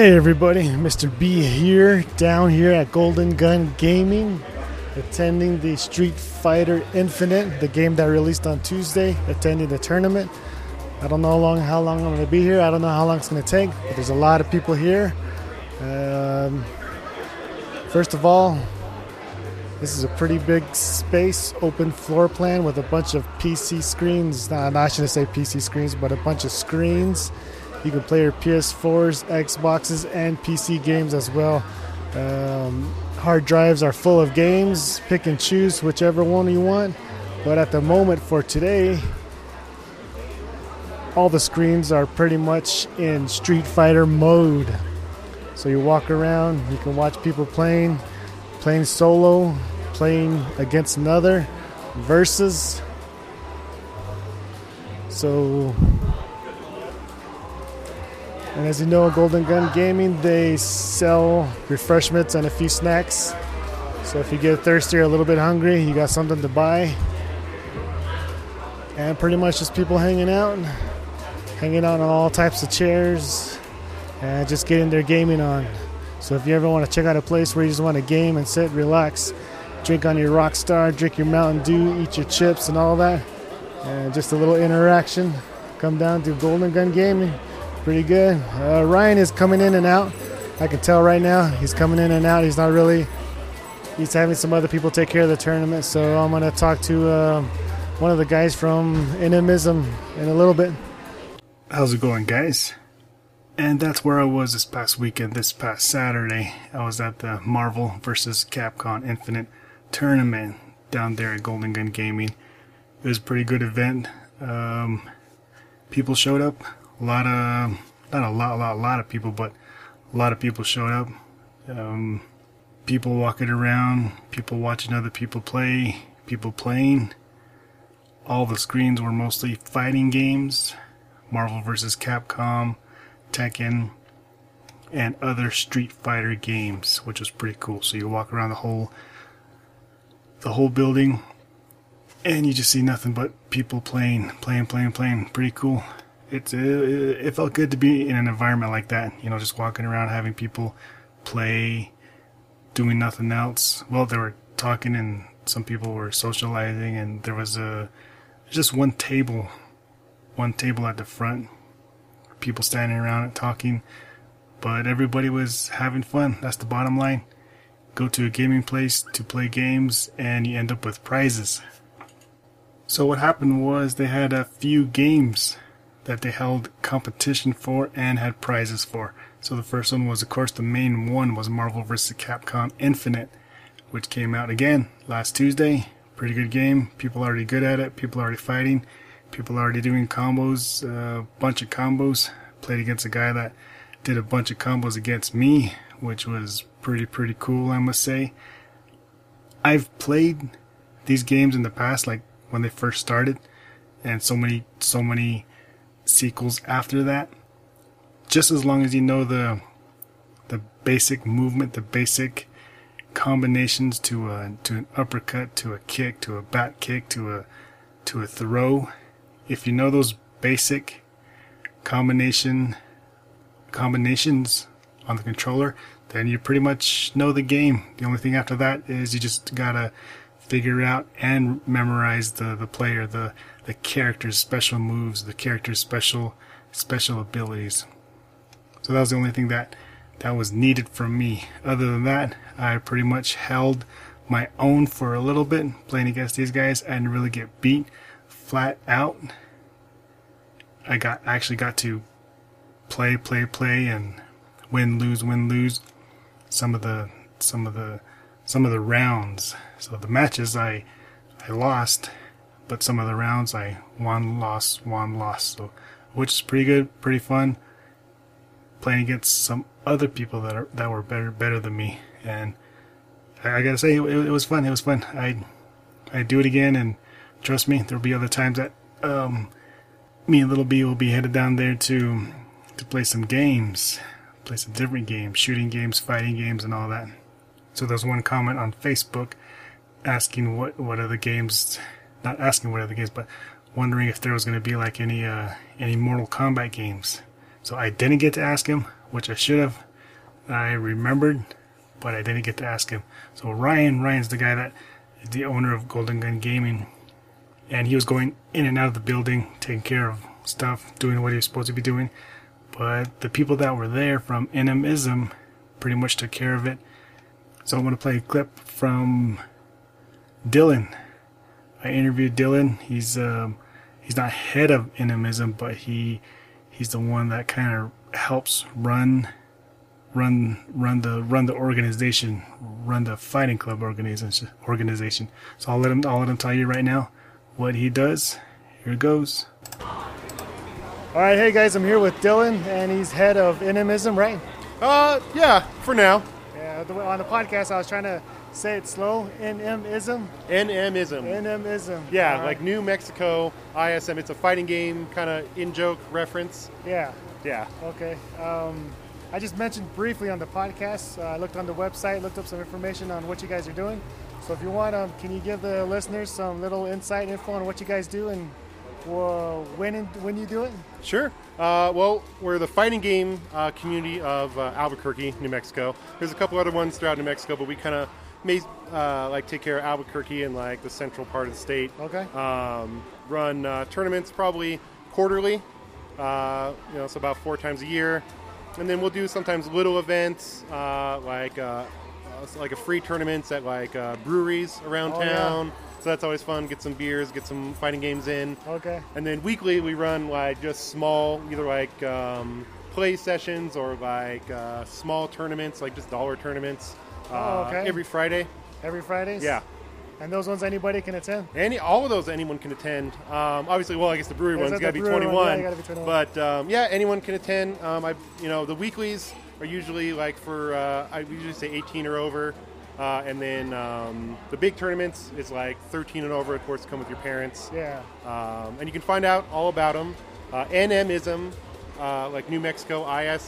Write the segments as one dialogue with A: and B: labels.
A: Hey everybody, Mr. B here, down here at Golden Gun Gaming, attending the Street Fighter Infinite, the game that released on Tuesday, attending the tournament. I don't know how long I'm going to be here. I don't know how long it's going to take, but there's a lot of people here. First of all, this is a pretty big space, open floor plan with a bunch of PC screens. I shouldn't say PC screens, but a bunch of screens. You can play your PS4s, Xboxes, and PC games as well. Hard drives are full of games. Pick and choose whichever one you want. But at the moment for today, all the screens are pretty much in Street Fighter mode. So you walk around, you can watch people playing solo, playing against another, versus. And as you know, at Golden Gun Gaming, they sell refreshments and a few snacks. So if you get thirsty or a little bit hungry, you got something to buy. And pretty much just people hanging out on all types of chairs, and just getting their gaming on. So if you ever want to check out a place where you just want to game and sit, relax, drink on your Rockstar, drink your Mountain Dew, eat your chips and all that, and just a little interaction, come down to Golden Gun Gaming. Pretty good. Ryan is coming in and out. I can tell right now he's coming in and out. He's having some other people take care of the tournament. So I'm going to talk to one of the guys from Inimism in a little bit.
B: How's it going, guys? And that's where I was this past weekend, this past Saturday. I was at the Marvel vs. Capcom Infinite tournament down there at Golden Gun Gaming. It was a pretty good event. People showed up. Not a lot of people, but a lot of people showed up. People walking around, people watching other people play, people playing. All the screens were mostly fighting games, Marvel vs. Capcom, Tekken, and other Street Fighter games, which was pretty cool. So you walk around the whole building, and you just see nothing but people playing. Pretty cool. It felt good to be in an environment like that, just walking around, having people play, doing nothing else. Well, they were talking and some people were socializing, and there was just one table at the front, people standing around and talking, but everybody was having fun. That's the bottom line. Go to a gaming place to play games, and you end up with prizes. So what happened was they had a few games that they held competition for and had prizes for. So the first one was, of course, the main one was Marvel vs. Capcom Infinite, which came out again last Tuesday. Pretty good game. People are already good at it. People are already fighting. People are already doing combos, a bunch of combos. Played against a guy that did a bunch of combos against me, which was pretty cool, I must say. I've played these games in the past, like when they first started, and so many sequels after that. Just as long as you know the basic movement, the basic combinations to an uppercut, to a kick, to a back kick, to a throw. If you know those basic combinations on the controller, then you pretty much know the game. The only thing after that is you just gotta figure out and memorize the player, the character's special moves, the character's special abilities. So that was the only thing that was needed from me. Other than that, I pretty much held my own for a little bit playing against these guys. I didn't really get beat flat out. I actually got to play and win lose some of the rounds. So the matches I lost, but some of the rounds I won, lost. So, which is pretty good, pretty fun. Playing against some other people that were better than me, and I gotta say it was fun. It was fun. I'd do it again, and trust me, there'll be other times that me and Little B will be headed down there to play some games, play some different games, shooting games, fighting games, and all that. So there's one comment on Facebook asking what other games, not asking what other games, but wondering if there was going to be like any Mortal Kombat games. So I didn't get to ask him, which I should have. I remembered, but I didn't get to ask him. So Ryan's the guy that is the owner of Golden Gun Gaming, and he was going in and out of the building, taking care of stuff, doing what he was supposed to be doing. But the people that were there from NMism pretty much took care of it. So I'm going to play a clip from Dylan. I interviewed Dylan. He's not head of NMism, but he's the one that kind of helps run the organization, run the fighting club organization. So I'll let him tell you right now what he does. Here it goes.
A: All right, hey guys, I'm here with Dylan, and he's head of NMism, right?
C: Yeah, for now.
A: Yeah, on the podcast, I was trying to say it slow. NMism.
C: NMism.
A: NMism.
C: Yeah,
A: All right.
C: like New Mexico ISM. It's a fighting game kind of in-joke reference.
A: Yeah.
C: Yeah.
A: Okay. I just mentioned briefly on the podcast. I looked on the website, looked up some information on what you guys are doing. So if you want, can you give the listeners some little insight info on what you guys do and when you do it?
C: Sure. Well, we're the fighting game community of Albuquerque, New Mexico. There's a couple other ones throughout New Mexico, but we kind of like take care of Albuquerque and like the central part of the state.
A: Okay.
C: Run tournaments probably quarterly. So about 4 times a year, and then we'll do sometimes little events like a free tournaments at like breweries around town.
A: Yeah.
C: So that's always fun. Get some beers, get some fighting games in.
A: Okay.
C: And then weekly we run like just small, either like play sessions or like small tournaments, like just dollar tournaments.
A: Okay.
C: Every Friday.
A: Every Fridays?
C: Yeah.
A: And those ones anybody can attend?
C: All of those anyone can attend. Obviously, well, I guess the brewery one's got to be 21.
A: Yeah, you got to be 21.
C: But yeah, anyone can attend. The weeklies are usually like for I usually say 18 or over. And then the big tournaments is like 13 and over. Of course, come with your parents.
A: Yeah.
C: And you can find out all about them. NMism, like New Mexico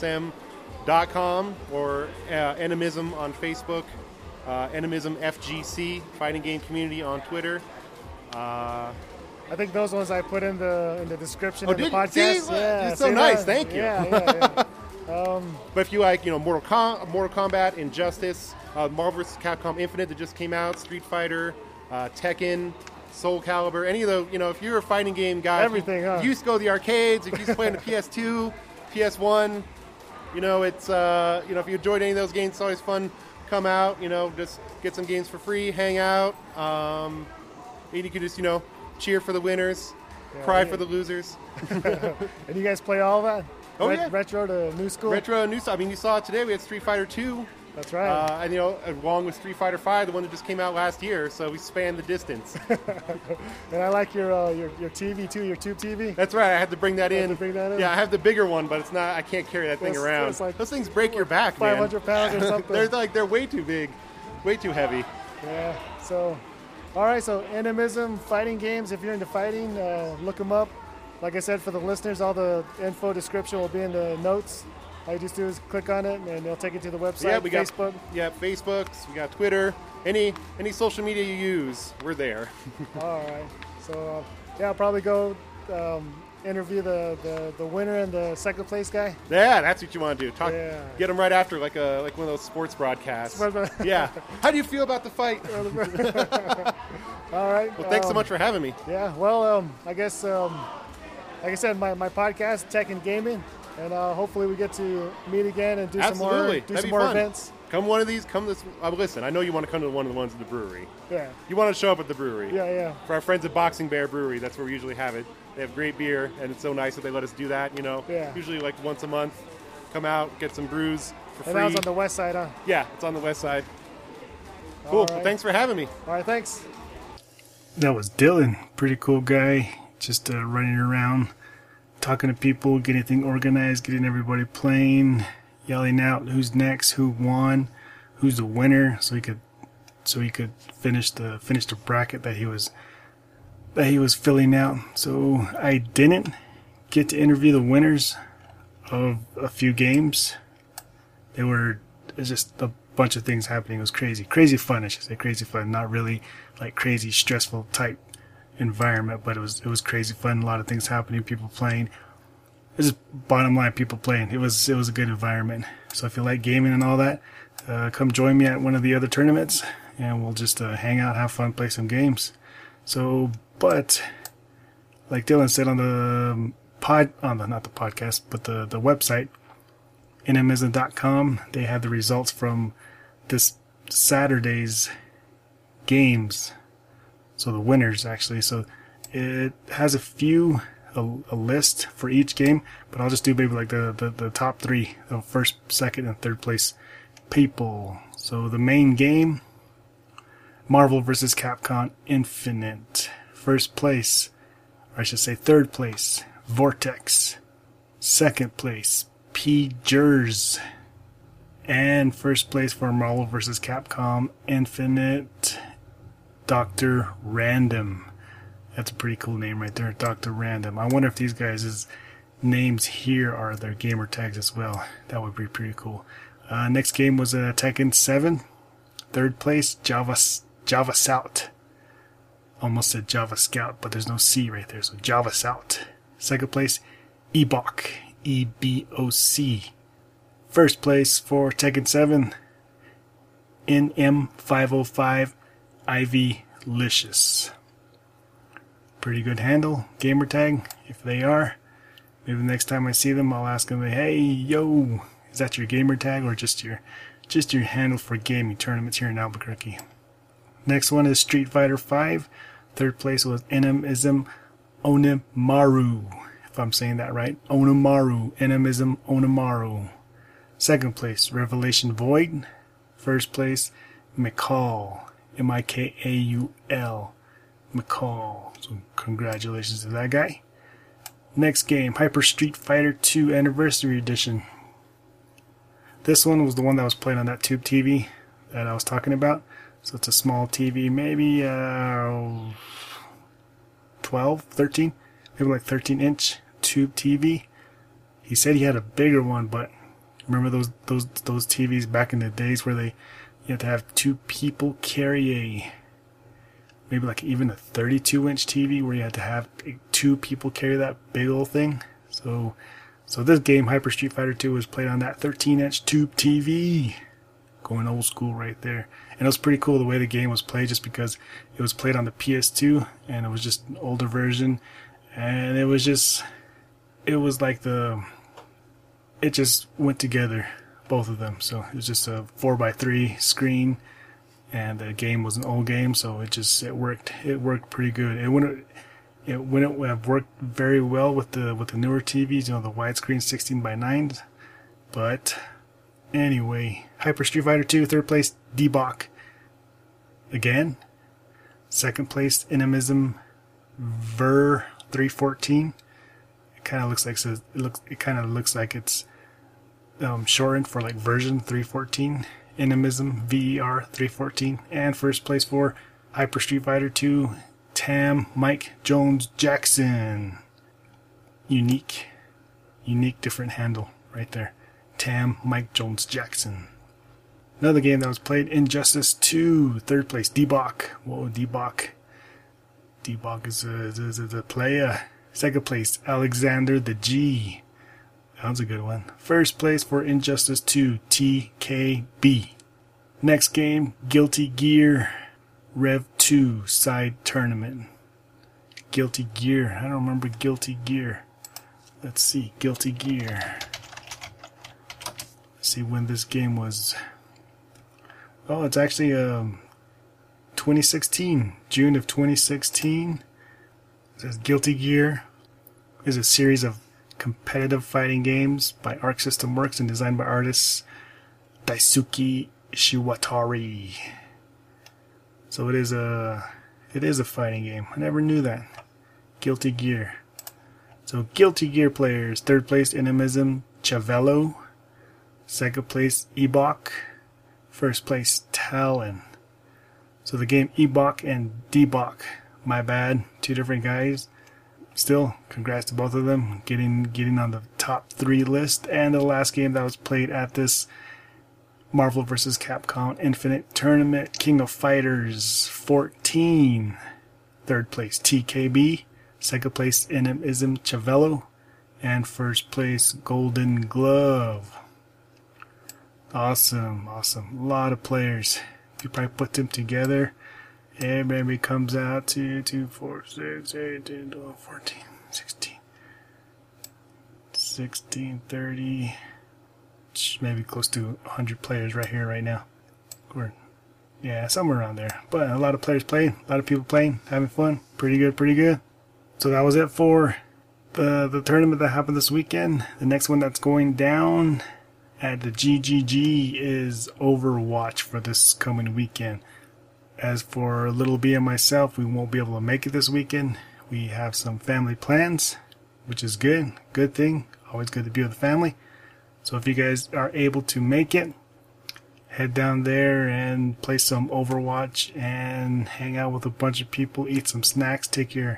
C: ISM.com, or NMism on Facebook. NMism FGC, Fighting Game Community on Twitter.
A: I think those ones I put in the description of the podcast.
C: See? It's so nice. Thank you.
A: Yeah.
C: But if you like, Mortal Kombat, Injustice, Marvel vs. Capcom Infinite that just came out, Street Fighter, Tekken, Soul Calibur, any of the, if you're a fighting game guy,
A: everything,
C: if you used to go to the arcades, if you used to play on the PS2, PS1, it's, if you enjoyed any of those games, it's always fun. Come out, just get some games for free, hang out. And you can just, cheer for the winners, cry for the losers.
A: And you guys play all that?
C: Oh, yeah.
A: Retro to new school?
C: Retro, new school. I mean, you saw it today. We had Street Fighter 2.
A: That's right.
C: And, along with Street Fighter 5, the one that just came out last year. So we spanned the distance.
A: And I like your TV, too, your Tube TV.
C: That's right. I had to bring that in. Yeah, I have the bigger one, but it's not. I can't carry that thing around.
A: It's like
C: those things break your back,
A: 500 pounds or something.
C: they're way too big, way too heavy.
A: Yeah. So, all right. So, NMism fighting games. If you're into fighting, look them up. Like I said, for the listeners, all the info description will be in the notes. All you just do is click on it, and they'll take you to the website.
C: Yeah, we
A: Facebook.
C: got Facebook. We got Twitter. Any social media you use, we're there.
A: All right. So I'll probably go interview the winner and the second place guy.
C: Yeah, that's what you want to do. Get them right after, like one of those sports broadcasts. Yeah. How do you feel about the fight?
A: All right.
C: Well, thanks so much for having me.
A: Yeah. Well, I guess. Like I said, my podcast, Tech and Gaming, and hopefully we get to meet again and do some more events.
C: Come one of these. Listen, I know you want to come to one of the ones at the brewery.
A: Yeah.
C: You want to show up at the brewery.
A: Yeah.
C: For our friends at Boxing Bear Brewery, that's where we usually have it. They have great beer, and it's so nice that they let us do that.
A: Yeah.
C: Usually like once a month, come out, get some brews for free.
A: And that was on the west side, huh?
C: Yeah, it's on the west side. Cool.
A: Right.
C: Well, thanks for having me.
A: All right, thanks.
B: That was Dylan. Pretty cool guy. Just running around, talking to people, getting things organized, getting everybody playing, yelling out who's next, who won, who's the winner, so he could finish the bracket that he was filling out. So I didn't get to interview the winners of a few games. It's just a bunch of things happening. It was crazy fun. I should say crazy fun, not really like crazy stressful type environment, but it was crazy fun. A lot of things happening, people playing. it's just bottom line, people playing. It was a good environment. So if you like gaming and all that, come join me at one of the other tournaments, and we'll just hang out, have fun, play some games. So, but like Dylan said on the not the podcast, but the website, nmism.com, they had the results from this Saturday's games. So the winners, actually. So it has a list for each game, but I'll just do maybe like the top three, the first, second, and third place people. So the main game, Marvel vs. Capcom Infinite. First place, or I should say third place, Vortex. Second place, PGers. And first place for Marvel vs. Capcom Infinite, Dr. Random. That's a pretty cool name right there, Dr. Random. I wonder if these guys' names here are their gamer tags as well. That would be pretty cool. Next game was Tekken 7. Third place, Java Scout. Almost said Java Scout, but there's no C right there, so Java Scout. Second place, Ebok. E-B-O-C. First place for Tekken 7, NM505 Ivy Licious. Pretty good handle, gamer tag, if they are. Maybe the next time I see them, I'll ask them, hey, yo, is that your gamer tag or just your handle for gaming tournaments here in Albuquerque? Next one is Street Fighter V. Third place was Enemism Onimaru, if I'm saying that right. Onimaru, Enemism Onimaru. Second place, Revelation Void. First place, McCall, M-I-K-A-U-L, McCall. So congratulations to that guy. Next game, Hyper Street Fighter 2 Anniversary Edition. This one was the one that was played on that tube TV that I was talking about. So it's a small TV, maybe 12, 13, maybe like 13-inch tube TV. He said he had a bigger one, but remember those TVs back in the days where you had to have two people carry maybe like even a 32-inch TV where you had to have two people carry that big old thing. So this game, Hyper Street Fighter 2, was played on that 13-inch tube TV. Going old school right there. And it was pretty cool the way the game was played, just because it was played on the PS2 and it was just an older version. And it was like it just went together, both of them. So it was just a 4x3 screen, and the game was an old game, so it worked pretty good. It wouldn't have worked very well with the newer TVs, the widescreen 16:9, but anyway, Hyper Street Fighter 2, third place, Debok. Again, second place, Enemism Ver 314. It kind of looks like it's shortened for like version 314. Enemism VER 314. And first place for Hyper Street Fighter 2, Tam Mike Jones Jackson. Unique different handle right there. Tam Mike Jones Jackson. Another game that was played, Injustice 2, third place, Debok. Whoa, Debok. Debok is a player. Second place, Alexander the G. That was a good one. First place for Injustice 2, TKB. Next game, Guilty Gear Rev 2 Side Tournament. Guilty Gear. I don't remember Guilty Gear. Let's see, Guilty Gear. Let's see when this game was. Oh, it's actually 2016, June of 2016. It says Guilty Gear is a series of competitive fighting games by Arc System Works and designed by artists Daisuke Shiwatari. So it is a fighting game. I never knew that. Guilty Gear. So Guilty Gear players, third place Enemism Chavello, second place Ebok, first place Talon. So the game Ebok and Debok, my bad, two different guys. Still, congrats to both of them getting on the top 3 list. And the last game that was played at this Marvel vs. Capcom Infinite Tournament, King of Fighters 14. Third place TKB, second place Enemism Chavello, and first place Golden Glove. Awesome. A lot of players. You probably put them together, everybody comes out to 2, 4, 6, 8, 10, 12, 14, 16, 30, maybe close to 100 players right here, right now. Yeah, somewhere around there. But a lot of players playing, a lot of people playing, having fun. Pretty good. So that was it for the tournament that happened this weekend. The next one that's going down at the GGG is Overwatch for this coming weekend. As for Little B and myself, we won't be able to make it this weekend. We have some family plans, which is good. Good thing. Always good to be with the family. So if you guys are able to make it, head down there and play some Overwatch and hang out with a bunch of people, eat some snacks, take your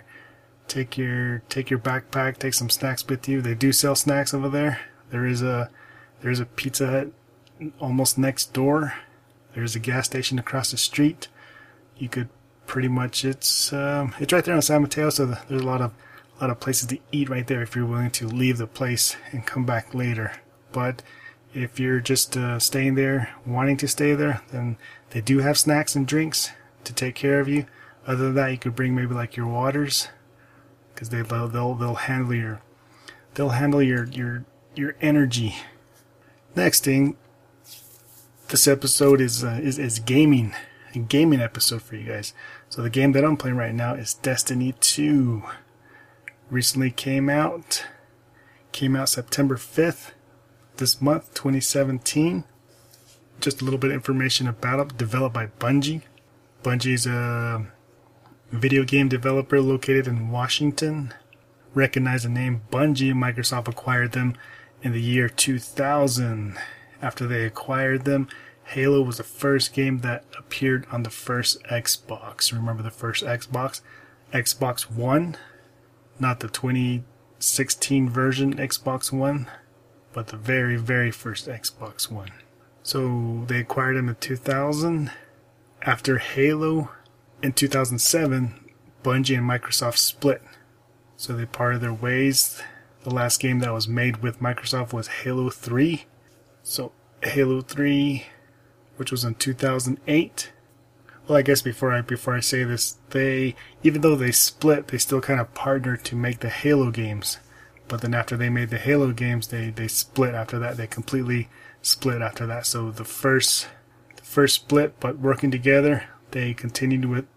B: backpack, take some snacks with you. They do sell snacks over there. There's a Pizza Hut almost next door. There's a gas station across the street. You could pretty much, it's right there on San Mateo, so there's a lot of places to eat right there if you're willing to leave the place and come back later. But if you're just staying there, wanting to stay there, then they do have snacks and drinks to take care of you. Other than that, you could bring maybe like your waters, because they'll handle your energy. Next thing, this episode is gaming, a gaming episode for you guys. So the game that I'm playing right now is Destiny 2. Recently came out September 5th this month, 2017. Just a little bit of information about it. Developed by Bungie. Bungie's a video game developer located in Washington. Recognize the name Bungie. Microsoft acquired them in the year 2000. After they acquired them, Halo was the first game that appeared on the first Xbox. Remember the first Xbox? Xbox One. Not the 2016 version Xbox One, but the very, very first Xbox One. So they acquired them in 2000. After Halo, in 2007, Bungie and Microsoft split. So they parted their ways. The last game that was made with Microsoft was Halo 3. So Halo 3, which was in 2008. Well, I guess before I say this, even though they split, they still kind of partnered to make the Halo games. But then after they made the Halo games, they split after that. They completely split after that. So the first split, but working together, they continued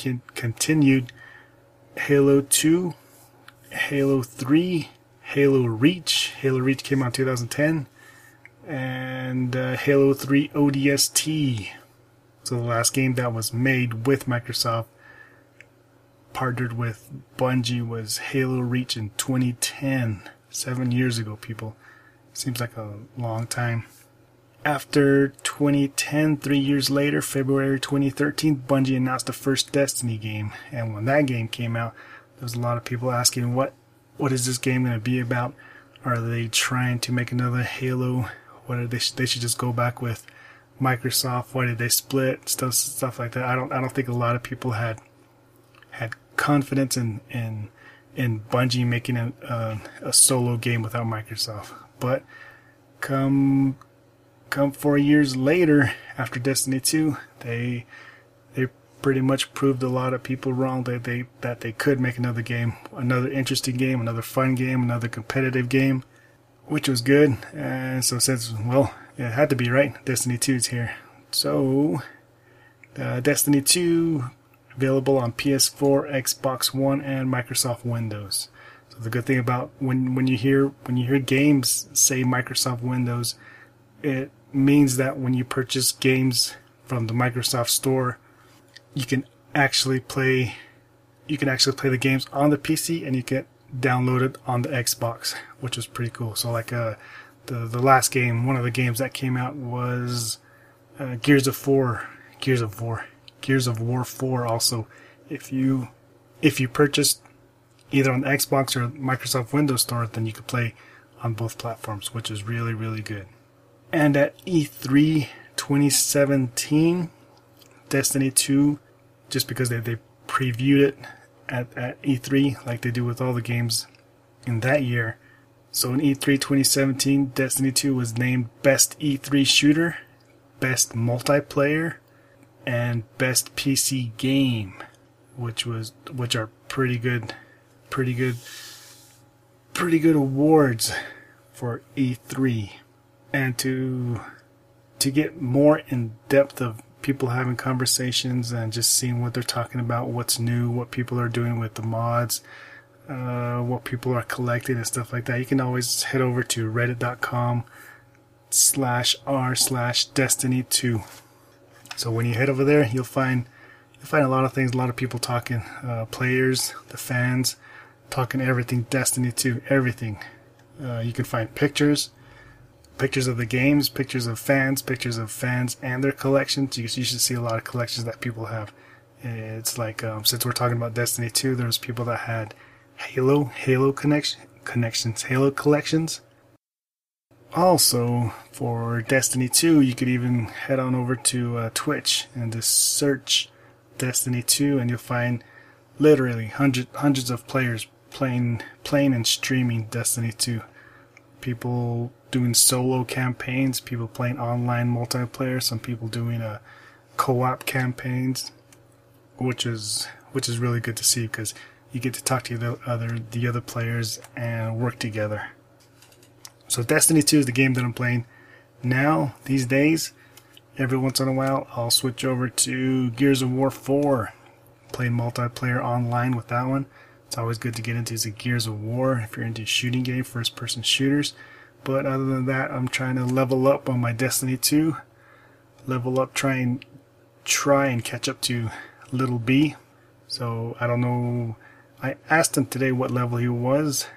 B: Halo 2, Halo 3, Halo Reach. Halo Reach came out in 2010, and Halo 3 ODST. So the last game that was made with Microsoft, partnered with Bungie, was Halo Reach in 2010. 7 years ago, people. Seems like a long time. After 2010, 3 years later, February 2013, Bungie announced the first Destiny game. And when that game came out, there was a lot of people asking, what is this game going to be about? Are they trying to make another Halo? They should just go back with Microsoft. Why did they split? Stuff like that. I don't think a lot of people had confidence in Bungie making a solo game without Microsoft. But come 4 years later, after Destiny 2, they pretty much proved a lot of people wrong that they could make another game, another interesting game, another fun game, another competitive game, which was good. And so since, well, it had to be, right? Destiny 2 is here. So Destiny 2 available on PS4, Xbox One, and Microsoft Windows. So the good thing about when you hear games say Microsoft Windows, it means that when you purchase games from the Microsoft Store, you can actually play the games on the PC, and you can download it on the Xbox, which was pretty cool. So like the last game, one of the games that came out was Gears of War 4 also. If you purchased either on the Xbox or Microsoft Windows Store, then you could play on both platforms, which is really, really good. And at E3 2017, Destiny 2, just because they previewed it at E3 like they do with all the games in that year, So in E3 2017, Destiny 2 was named Best E3 Shooter, Best Multiplayer, and Best PC Game, which are pretty good awards for E3. And to get more in depth of people having conversations and just seeing what they're talking about, what's new, what people are doing with the mods, what people are collecting and stuff like that, you can always head over to reddit.com/r/Destiny2. So when you head over there, you'll find a lot of things, a lot of people talking, players, the fans, talking everything Destiny 2, everything. You can find pictures of the games, pictures of fans and their collections. You should see a lot of collections that people have. It's like, since we're talking about Destiny 2, there's people that had Halo collections. Also, for Destiny 2, you could even head on over to Twitch and just search Destiny 2, and you'll find literally hundreds of players playing and streaming Destiny 2. People doing solo campaigns, people playing online multiplayer, some people doing co-op campaigns, which is really good to see because you get to talk to the other players and work together. So Destiny 2 is the game that I'm playing now these days. Every once in a while, I'll switch over to Gears of War 4, playing multiplayer online with that one. It's always good to get into the Gears of War if you're into shooting game, first-person shooters. But other than that, I'm trying to level up on my Destiny 2. Level up, try and catch up to Little B. So I don't know. I asked him today what level he was.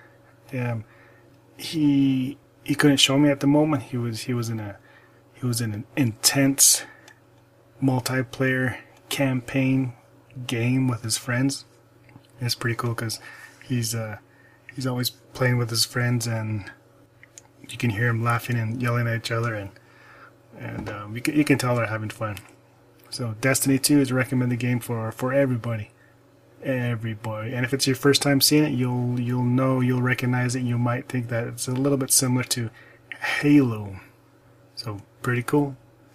B: He couldn't show me at the moment. He was in an intense multiplayer campaign game with his friends. It's pretty cool because he's always playing with his friends, and you can hear him laughing and yelling at each other, and you can tell they're having fun. So Destiny 2 is a recommended game for everybody. And if it's your first time seeing it, you'll recognize it. You might think that it's a little bit similar to Halo. So pretty cool.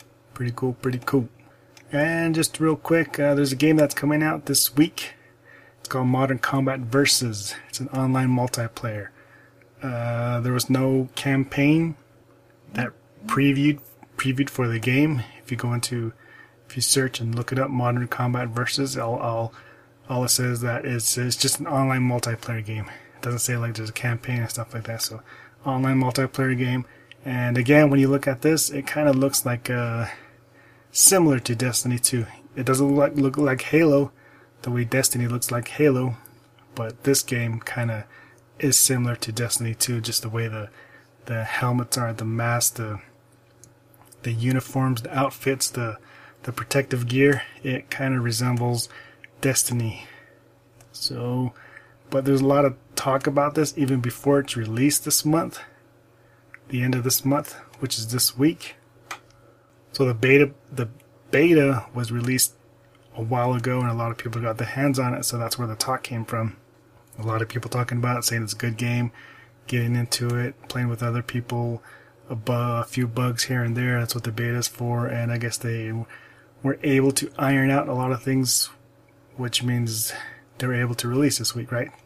B: And just real quick, there's a game that's coming out this week. It's called Modern Combat Versus. It's an online multiplayer. There was no campaign that previewed for the game. If you search and look it up, Modern Combat Versus, all it says that it's just an online multiplayer game. It doesn't say like there's a campaign and stuff like that. So online multiplayer game. And again, when you look at this, it kind of looks like similar to Destiny 2. It doesn't look like Halo, the way Destiny looks like Halo, but this game kind of is similar to Destiny 2, just the way the helmets are, the masks, the uniforms, the outfits, the protective gear. It kind of resembles Destiny. So, but there's a lot of talk about this even before it's released this month, the end of this month, which is this week. So the beta was released a while ago, and a lot of people got their hands on it, so that's where the talk came from. A lot of people talking about it, saying it's a good game, getting into it, playing with other people, a few bugs here and there. That's what the beta is for, and I guess they were able to iron out a lot of things, which means they were able to release this week, right?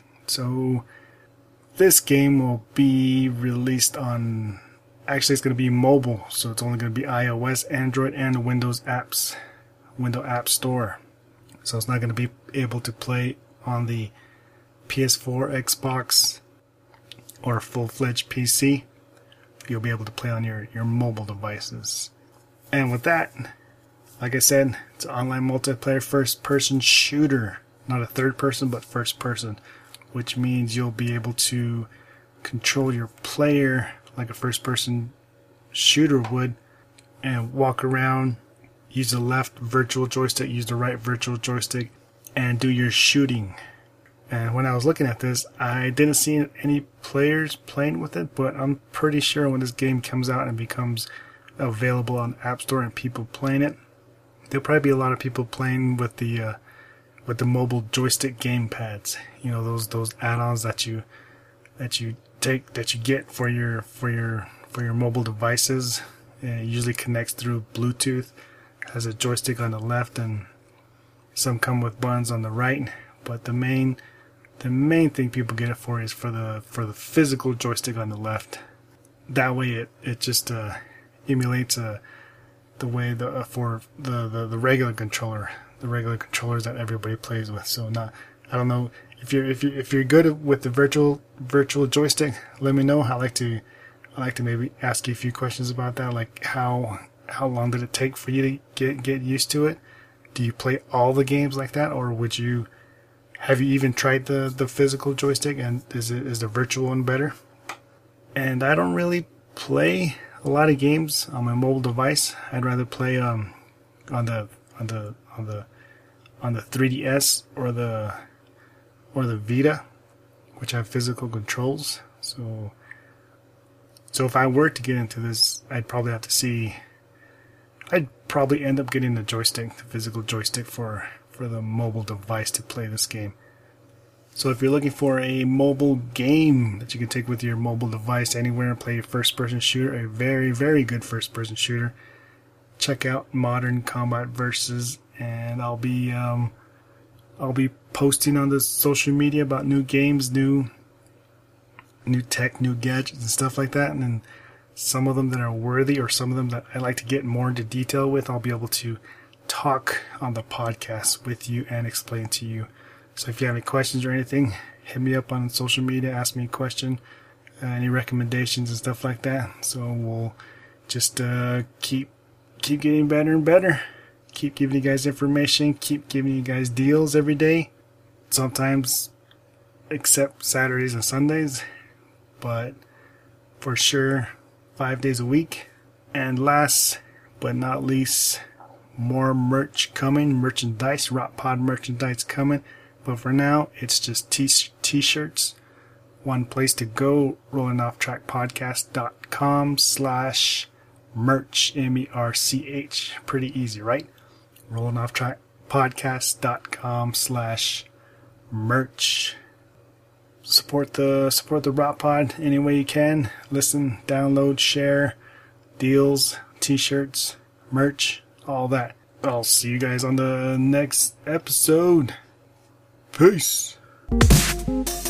B: So this game will be released on, actually it's going to be mobile, so it's only going to be iOS, Android, and Windows apps, Windows App Store. So it's not going to be able to play on the PS4, Xbox, or full-fledged PC. You'll be able to play on your mobile devices. And with that, like I said, it's an online multiplayer first-person shooter. Not a third person, but first person. Which means you'll be able to control your player like a first-person shooter would, and walk around, use the left virtual joystick, use the right virtual joystick, and do your shooting. And when I was looking at this, I didn't see any players playing with it, but I'm pretty sure when this game comes out and becomes available on the App Store and people playing it, there'll probably be a lot of people playing with the that you get for your mobile devices. It usually connects through Bluetooth. Has a joystick on the left, and some come with buttons on the right. But the main thing people get it for is for the physical joystick on the left. That way it just emulates the way for the regular controller, the regular controllers that everybody plays with. So I don't know if you're good with the virtual joystick. Let me know. I like to maybe ask you a few questions about that, like how long did it take for you to get used to it? Do you play all the games like that, or have you even tried the physical joystick, and is the virtual one better? And I don't really play a lot of games on my mobile device. I'd rather play on the 3DS or the Vita, which have physical controls. So if I were to get into this, I'd probably end up getting the physical joystick for the mobile device to play this game. So if you're looking for a mobile game that you can take with your mobile device anywhere and play a first-person shooter, a very, very good first-person shooter, check out Modern Combat Versus, and I'll be posting on the social media about new games, new tech, new gadgets and stuff like that, and then some of them that are worthy, or some of them that I like to get more into detail with, I'll be able to talk on the podcast with you and explain to you. So if you have any questions or anything, hit me up on social media, ask me a question, any recommendations and stuff like that. So we'll just keep getting better and better. Keep giving you guys information, keep giving you guys deals every day. Sometimes except Saturdays and Sundays, but for sure 5 days a week. And last but not least, more merch coming, merchandise, Rock Pod merchandise coming. But for now, it's just t-shirts. One place to go, rollingoftrackpodcast.com/merch, MERCH. Pretty easy, right? rollingoftrackpodcast.com/merch. Support the Rock Pod any way you can. Listen, download, share, deals, t-shirts, merch, all that. I'll see you guys on the next episode. Peace.